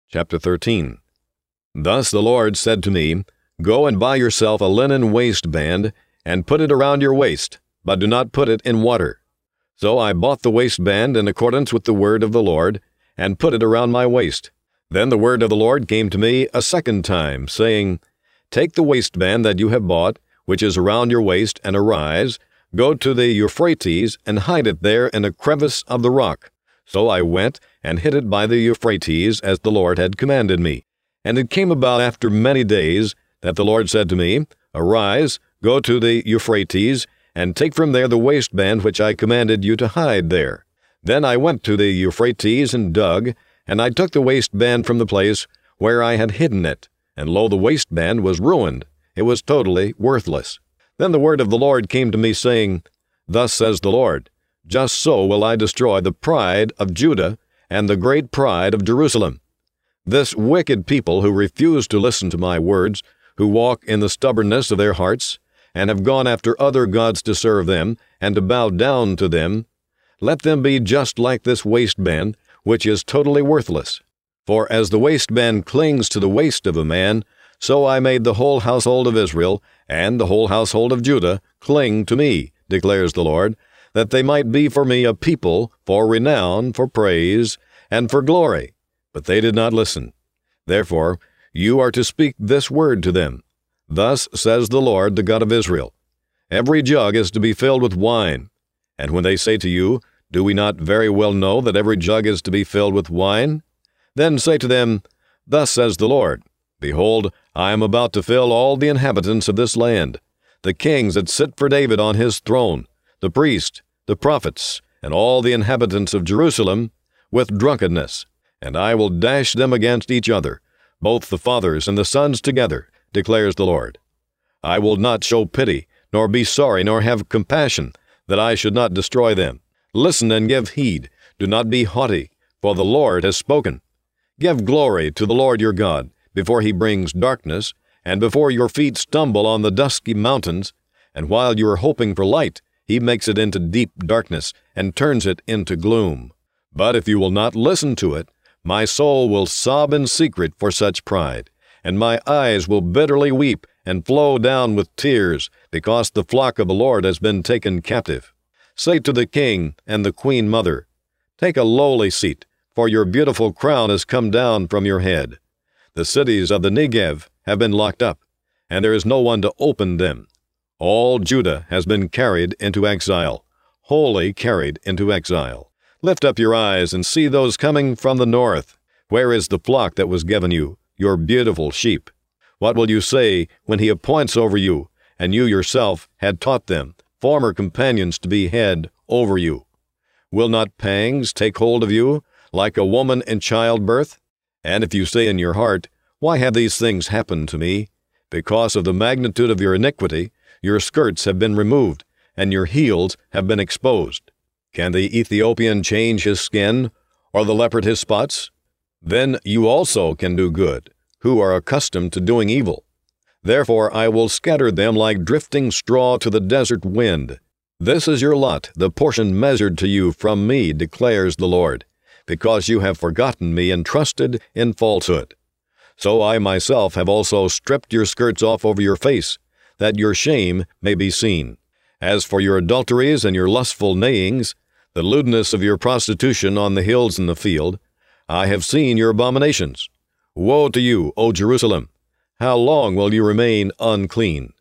Chapter 13. Thus the Lord said to me, Go and buy yourself a linen waistband, and put it around your waist, but do not put it in water. So I bought the waistband in accordance with the word of the Lord, and put it around my waist. Then the word of the Lord came to me a second time, saying, Take the waistband that you have bought, which is around your waist, and arise, go to the Euphrates, and hide it there in a crevice of the rock. So I went and hid it by the Euphrates, as the Lord had commanded me. And it came about after many days that the Lord said to me, Arise, go to the Euphrates, and take from there the waistband which I commanded you to hide there. Then I went to the Euphrates and dug, and I took the waistband from the place where I had hidden it. And lo, the waistband was ruined. It was totally worthless. Then the word of the Lord came to me, saying, Thus says the Lord, Just so will I destroy the pride of Judah and the great pride of Jerusalem. This wicked people who refuse to listen to my words, who walk in the stubbornness of their hearts, and have gone after other gods to serve them, and to bow down to them, let them be just like this waistband, which is totally worthless. For as the waistband clings to the waist of a man, so I made the whole household of Israel and the whole household of Judah cling to me, declares the Lord, that they might be for me a people, for renown, for praise, and for glory. But they did not listen. Therefore, you are to speak this word to them. Thus says the Lord, the God of Israel, Every jug is to be filled with wine. And when they say to you, Do we not very well know that every jug is to be filled with wine? Then say to them, Thus says the Lord, Behold, I am about to fill all the inhabitants of this land, the kings that sit for David on his throne, the priests, the prophets, and all the inhabitants of Jerusalem, with drunkenness, and I will dash them against each other, both the fathers and the sons together, declares the Lord. I will not show pity, nor be sorry, nor have compassion, that I should not destroy them. Listen and give heed, do not be haughty, for the Lord has spoken. Give glory to the Lord your God, before he brings darkness, and before your feet stumble on the dusky mountains, and while you are hoping for light, he makes it into deep darkness, and turns it into gloom. But if you will not listen to it, my soul will sob in secret for such pride, and my eyes will bitterly weep and flow down with tears, because the flock of the Lord has been taken captive. Say to the king and the queen mother, Take a lowly seat, for your beautiful crown has come down from your head. The cities of the Negev have been locked up, and there is no one to open them. All Judah has been carried into exile, wholly carried into exile. Lift up your eyes and see those coming from the north. Where is the flock that was given you, your beautiful sheep? What will you say when he appoints over you, and you yourself had taught them, former companions, to be head over you? Will not pangs take hold of you, like a woman in childbirth? And if you say in your heart, Why have these things happened to me? Because of the magnitude of your iniquity, your skirts have been removed, and your heels have been exposed. Can the Ethiopian change his skin, or the leopard his spots? Then you also can do good, who are accustomed to doing evil. Therefore I will scatter them like drifting straw to the desert wind. This is your lot, the portion measured to you from me, declares the Lord, because you have forgotten me and trusted in falsehood. So I myself have also stripped your skirts off over your face, that your shame may be seen. As for your adulteries and your lustful neighings, the lewdness of your prostitution on the hills and the field, I have seen your abominations. Woe to you, O Jerusalem! How long will you remain unclean?